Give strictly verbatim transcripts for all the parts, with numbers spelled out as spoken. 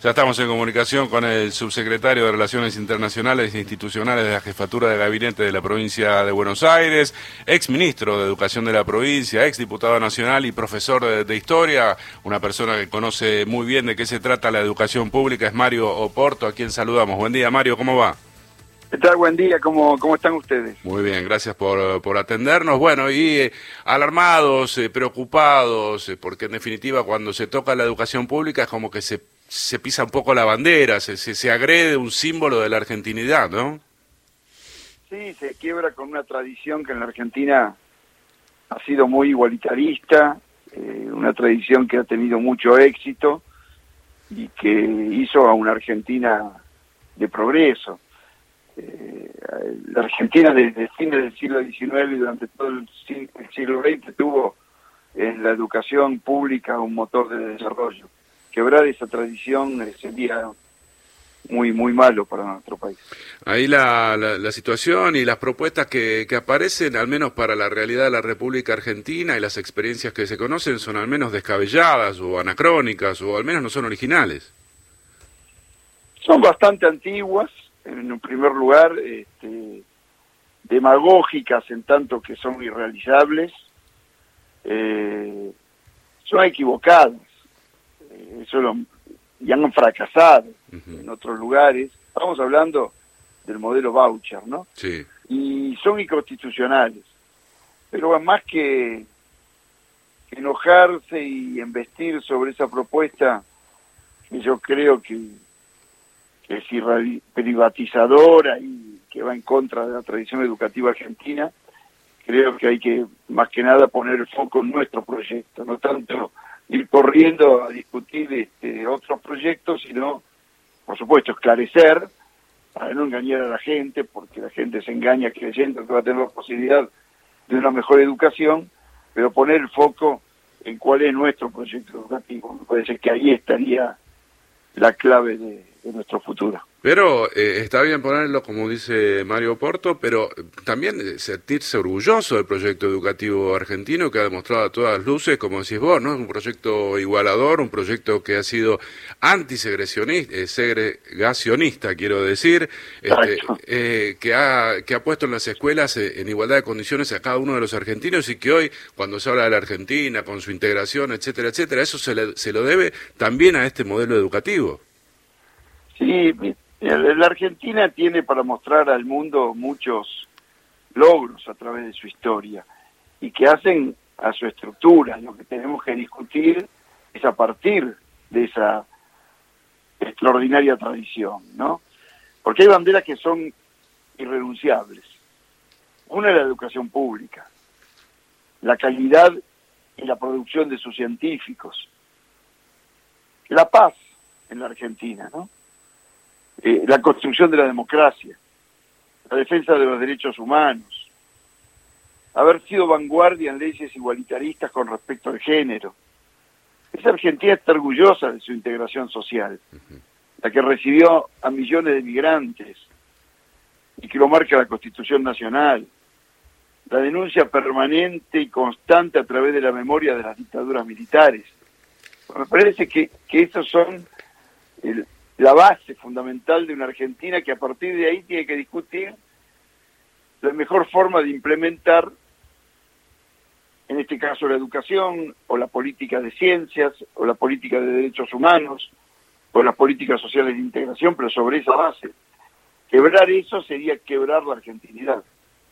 Ya estamos en comunicación con el subsecretario de Relaciones Internacionales e Institucionales de la Jefatura de Gabinete de la Provincia de Buenos Aires, ex ministro de Educación de la provincia, ex diputado nacional y profesor de, de Historia, una persona que conoce muy bien de qué se trata la educación pública, es Mario Oporto, a quien saludamos. Buen día, Mario, ¿cómo va? ¿Qué tal? Buen día, ¿cómo, cómo están ustedes? Muy bien, gracias por, por atendernos. Bueno, y eh, alarmados, eh, preocupados, eh, porque en definitiva cuando se toca la educación pública es como que se, se pisa un poco la bandera, se, se, se agrede un símbolo de la argentinidad, ¿no? Sí, se quiebra con una tradición que en la Argentina ha sido muy igualitarista, eh, una tradición que ha tenido mucho éxito y que hizo a una Argentina de progreso. Eh, la Argentina desde el fin del siglo diecinueve y durante todo el siglo veinte tuvo en la educación pública un motor de desarrollo. Quebrar esa tradición sería muy muy malo para nuestro país. Ahí la, la, la situación y las propuestas que, que aparecen, al menos para la realidad de la República Argentina y las experiencias que se conocen, son al menos descabelladas o anacrónicas o al menos no son originales. Son bastante antiguas. En un primer lugar, este, demagógicas en tanto que son irrealizables, eh, son equivocadas, eh, eso lo, y han fracasado uh-huh. en otros lugares. Estamos hablando del modelo voucher, ¿no? Sí. Y son inconstitucionales, pero más que, que enojarse y embestir sobre esa propuesta, que yo creo que que es privatizadora y que va en contra de la tradición educativa argentina, creo que hay que, más que nada, poner el foco en nuestro proyecto, no tanto ir corriendo a discutir este, otros proyectos, sino, por supuesto, esclarecer, para no engañar a la gente, porque la gente se engaña creyendo que va a tener la posibilidad de una mejor educación, pero poner el foco en cuál es nuestro proyecto educativo. Me parece que ahí estaría la clave de, de nuestro futuro. Pero eh, está bien ponerlo, como dice Mario Oporto, pero también sentirse orgulloso del proyecto educativo argentino que ha demostrado a todas luces, como decís vos, ¿no? Es un proyecto igualador, un proyecto que ha sido antisegregacionista, eh, segregacionista, quiero decir, este, eh, que, ha, que ha puesto en las escuelas eh, en igualdad de condiciones a cada uno de los argentinos y que hoy, cuando se habla de la Argentina, con su integración, etcétera, etcétera, eso se, le, se lo debe también a este modelo educativo. Sí, la Argentina tiene para mostrar al mundo muchos logros a través de su historia y que hacen a su estructura. Lo que tenemos que discutir es a partir de esa extraordinaria tradición, ¿no? Porque hay banderas que son irrenunciables. Una es la educación pública, la calidad y la producción de sus científicos, la paz en la Argentina, ¿no? Eh, la construcción de la democracia, la defensa de los derechos humanos, haber sido vanguardia en leyes igualitaristas con respecto al género. Esa Argentina está orgullosa de su integración social, uh-huh. la que recibió a millones de migrantes y que lo marca la Constitución Nacional, la denuncia permanente y constante a través de la memoria de las dictaduras militares. Me parece que, que esos son el la base fundamental de una Argentina que a partir de ahí tiene que discutir la mejor forma de implementar, en este caso la educación, o la política de ciencias, o la política de derechos humanos, o las políticas sociales de integración, pero sobre esa base. Quebrar eso sería quebrar la argentinidad.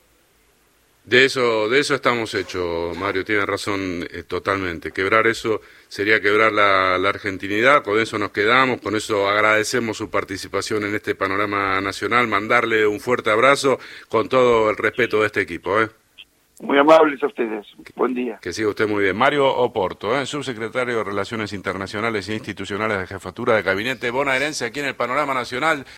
De eso, de eso estamos hechos, Mario, tiene razón eh, totalmente. Quebrar eso sería quebrar la, la argentinidad, con eso nos quedamos, con eso agradecemos su participación en este panorama nacional, mandarle un fuerte abrazo con todo el respeto de este equipo, ¿eh? Muy amables a ustedes, buen día. Que siga usted muy bien. Mario Oporto, ¿eh? subsecretario de Relaciones Internacionales e Institucionales de Jefatura de Gabinete bonaerense aquí en el panorama nacional.